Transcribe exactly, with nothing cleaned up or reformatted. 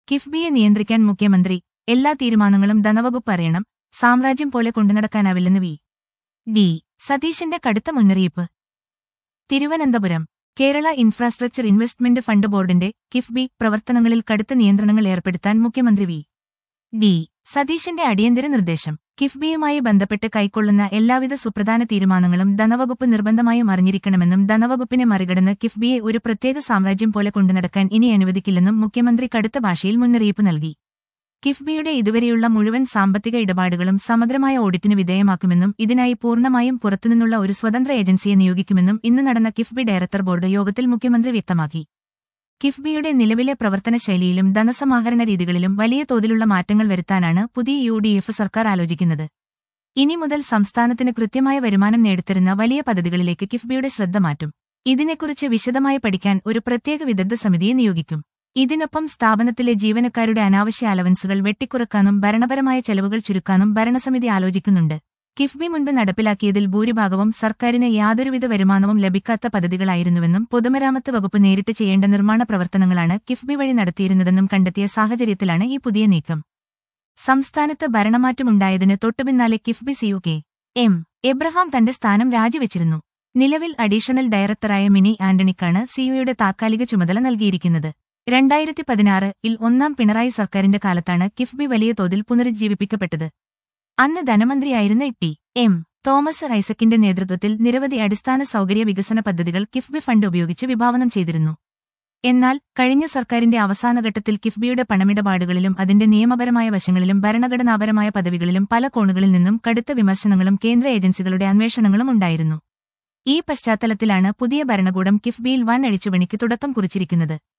കിഫ്ബിയെ നിയന്ത്രിക്കാൻ മുഖ്യമന്ത്രി എല്ലാ തീരുമാനങ്ങളും ധനവകുപ്പ് അറിയണം, സാമ്രാജ്യം പോലെ കൊണ്ടുനടക്കാനാവില്ലെന്ന് വി ഡി സതീശന്റെ കടുത്ത മുന്നറിയിപ്പ്. Thiruvananthapuram Kerala infrastructure investment fund ബോർഡിന്റെ കിഫ്ബി പ്രവർത്തനങ്ങളിൽ കടുത്ത നിയന്ത്രണങ്ങൾ ഏർപ്പെടുത്താൻ മുഖ്യമന്ത്രി വി ഡി സതീശന്റെ അടിയന്തര നിർദ്ദേശം. കിഫ്ബിയുമായി ബന്ധപ്പെട്ട് കൈക്കൊള്ളുന്ന എല്ലാവിധ സുപ്രധാന തീരുമാനങ്ങളും ധനവകുപ്പ് നിർബന്ധമായും അറിഞ്ഞിരിക്കണമെന്നും ധനവകുപ്പിനെ മറികടന്ന് കിഫ്ബിയെ ഒരു പ്രത്യേക സാമ്രാജ്യം പോലെ കൊണ്ടുനടക്കാൻ ഇനി അനുവദിക്കില്ലെന്നും മുഖ്യമന്ത്രി കടുത്ത ഭാഷയിൽ മുന്നറിയിപ്പ് നൽകി. കിഫ്ബിയുടെ ഇതുവരെയുള്ള മുഴുവൻ സാമ്പത്തിക ഇടപാടുകളും സമഗ്രമായ ഓഡിറ്റിന് വിധേയമാക്കുമെന്നും ഇതിനായി പൂർണ്ണമായും പുറത്തുനിന്നുള്ള ഒരു സ്വതന്ത്ര ഏജൻസിയെ നിയോഗിക്കുമെന്നും ഇന്ന് നടന്ന കിഫ്ബി ഡയറക്ടർ ബോർഡ് യോഗത്തിൽ മുഖ്യമന്ത്രി വ്യക്തമാക്കി. കിഫ്ബിയുടെ നിലവിലെ പ്രവർത്തന ശൈലിയിലും ധനസമാഹരണ രീതികളിലും വലിയ തോതിലുള്ള മാറ്റങ്ങൾ വരുത്താനാണ് പുതിയ യു ഡി എഫ് സർക്കാർ ആലോചിക്കുന്നത്. ഇനി മുതൽ സംസ്ഥാനത്തിന് കൃത്യമായ വരുമാനം നേടിത്തരുന്ന വലിയ പദ്ധതികളിലേക്ക് കിഫ്ബിയുടെ ശ്രദ്ധ മാറ്റും. ഇതിനെക്കുറിച്ച് വിശദമായി പഠിക്കാൻ ഒരു പ്രത്യേക വിദഗ്ധ സമിതിയെ നിയോഗിക്കും. ഇതിനൊപ്പം സ്ഥാപനത്തിലെ ജീവനക്കാരുടെ അനാവശ്യ അലവൻസുകൾ വെട്ടിക്കുറക്കാനും ഭരണപരമായ ചെലവുകൾ ചുരുക്കാനും ഭരണസമിതി ആലോചിക്കുന്നുണ്ട്. കിഫ്ബി മുൻപ് നടപ്പിലാക്കിയതിൽ ഭൂരിഭാഗവും സർക്കാരിന് യാതൊരുവിധ വരുമാനവും ലഭിക്കാത്ത പദ്ധതികളായിരുന്നുവെന്നും പൊതുമരാമത്ത് വകുപ്പ് നേരിട്ട് ചെയ്യേണ്ട നിർമ്മാണ പ്രവർത്തനങ്ങളാണ് കിഫ്ബി വഴി നടത്തിയിരുന്നതെന്നും കണ്ടെത്തിയ സാഹചര്യത്തിലാണ് ഈ പുതിയ നീക്കം. സംസ്ഥാനത്ത് ഭരണമാറ്റമുണ്ടായതിന് തൊട്ടുപിന്നാലെ KIIFB CEO K M Abraham തന്റെ സ്ഥാനം രാജിവെച്ചിരുന്നു. നിലവിൽ അഡീഷണൽ ഡയറക്ടറായ മിനി ആന്റണിക്കാണ് സിഇഒയുടെ താത്കാലിക ചുമതല നൽകിയിരിക്കുന്നത്. രണ്ടായിരത്തി പതിനാറ് ഇൽ ഒന്നാം പിണറായി സർക്കാരിന്റെ കാലത്താണ് കിഫ്ബി വലിയ തോതിൽ പുനരുജ്ജീവിപ്പിക്കപ്പെട്ടത്. അന്ന് ധനമന്ത്രിയായിരുന്ന ടി എം തോമസ് ഐസക്കിന്റെ നേതൃത്വത്തിൽ നിരവധി അടിസ്ഥാന സൗകര്യ വികസന പദ്ധതികൾ കിഫ്ബി ഫണ്ട് ഉപയോഗിച്ച് വിഭാവനം ചെയ്തിരുന്നു. എന്നാൽ കഴിഞ്ഞ സർക്കാരിന്റെ അവസാനഘട്ടത്തിൽ കിഫ്ബിയുടെ പണമിടപാടുകളിലും അതിന്റെ നിയമപരമായ വശങ്ങളിലും ഭരണഘടനാപരമായ പദവികളിലും പല കോണുകളിൽ നിന്നും കടുത്ത വിമർശനങ്ങളും കേന്ദ്ര ഏജൻസികളുടെ അന്വേഷണങ്ങളും ഉണ്ടായിരുന്നു. ഈ പശ്ചാത്തലത്തിലാണ് പുതിയ ഭരണകൂടം കിഫ്ബിയിൽ വൻ അഴിച്ചുപണിക്ക് തുടക്കം കുറിച്ചിരിക്കുന്നത്.